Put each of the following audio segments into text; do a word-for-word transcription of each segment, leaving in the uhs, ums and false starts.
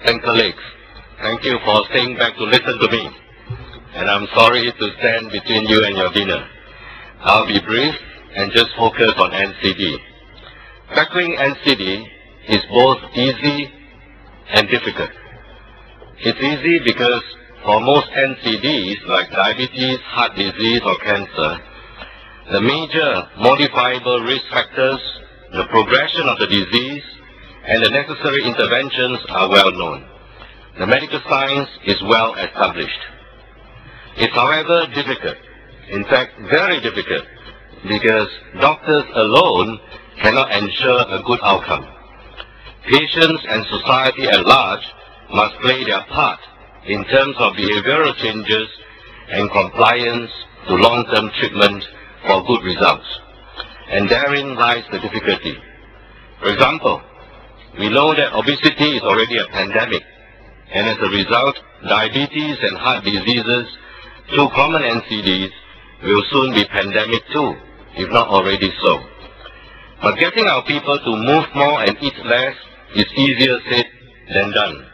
and colleagues, thank you for staying back to listen to me. And I'm sorry to stand between you and your dinner. I'll be brief and just focus on N C D. Tackling N C D is both easy and difficult. It's easy because for most N C Ds, like diabetes, heart disease, or cancer, the major modifiable risk factors, the progression of the disease, and the necessary interventions are well known. The medical science is well established. It's however difficult, in fact very difficult, because doctors alone cannot ensure a good outcome. Patients and society at large must play their part in terms of behavioral changes and compliance to long-term treatment for good results. And therein lies the difficulty. For example, we know that obesity is already a pandemic, and as a result, diabetes and heart diseases, two common N C Ds, will soon be pandemic too, if not already so. But getting our people to move more and eat less is easier said than done.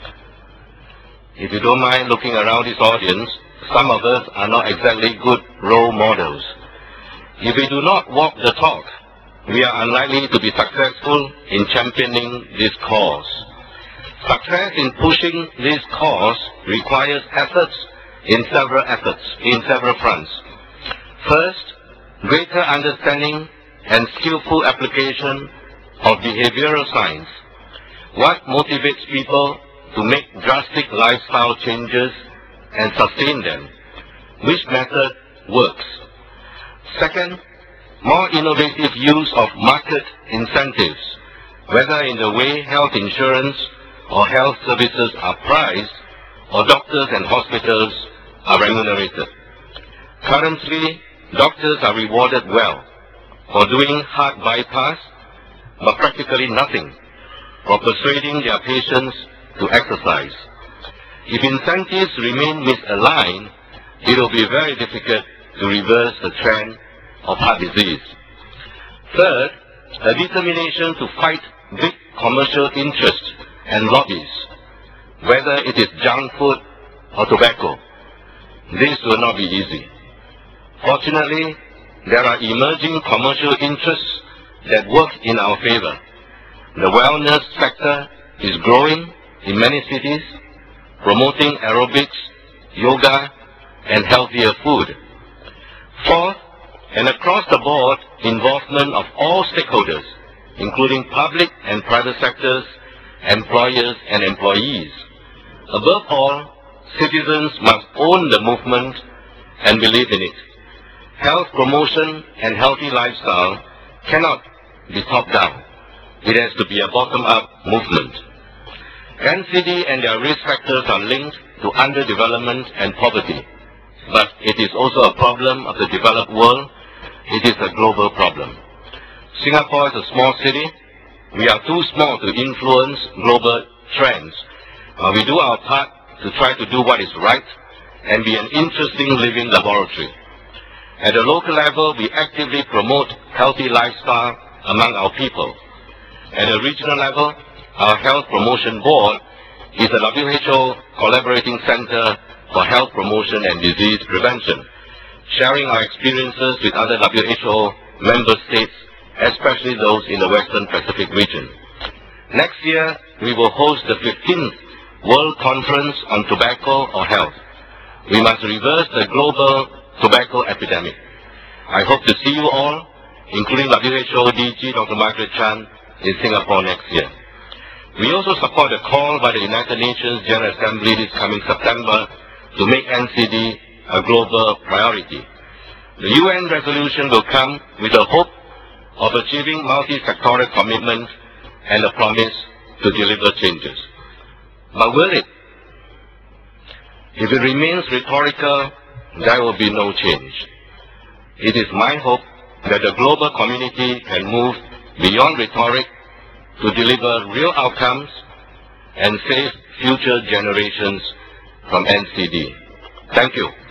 If you don't mind looking around this audience, some of us are not exactly good role models. If we do not walk the talk, we are unlikely to be successful in championing this cause. Success in pushing this cause requires efforts in several efforts, in several fronts. First, greater understanding and skillful application of behavioral science. What motivates people to make drastic lifestyle changes and sustain them? Which method works? Second, more innovative use of market incentives, whether in the way health insurance or health services are priced, or doctors and hospitals are remunerated. Currently, doctors are rewarded well for doing heart bypass, but practically nothing for persuading their patients to exercise. If incentives remain misaligned, it will be very difficult to reverse the trend of heart disease. Third, a determination to fight big commercial interests and lobbies, whether it is junk food or tobacco. This will not be easy. Fortunately, there are emerging commercial interests that work in our favor. The wellness sector is growing in many cities, promoting aerobics, yoga, and healthier food. Fourth, and across the board involvement of all stakeholders, including public and private sectors, employers and employees. Above all, citizens must own the movement and believe in it. Health promotion and healthy lifestyle cannot be top-down. It has to be a bottom-up movement. N C D and their risk factors are linked to underdevelopment and poverty. But it is also a problem of the developed world. It is a global problem. Singapore is a small city. We are too small to influence global trends. But we do our part to try to do what is right and be an interesting living laboratory. At the local level, we actively promote healthy lifestyle among our people. At the regional level, our Health Promotion Board is a W H O collaborating center for health promotion and disease prevention, sharing our experiences with other W H O member states, especially those in the Western Pacific region. Next year, we will host the fifteenth World Conference on Tobacco or Health. We must reverse the global tobacco epidemic. I hope to see you all, including W H O D G Doctor Margaret Chan, in Singapore next year. We also support the call by the United Nations General Assembly this coming September to make N C D a global priority. The U N resolution will come with the hope of achieving multi-sectoral commitment and a promise to deliver changes. But will it? If it remains rhetorical, there will be no change. It is my hope that the global community can move beyond rhetoric to deliver real outcomes and save future generations from N C D. Thank you.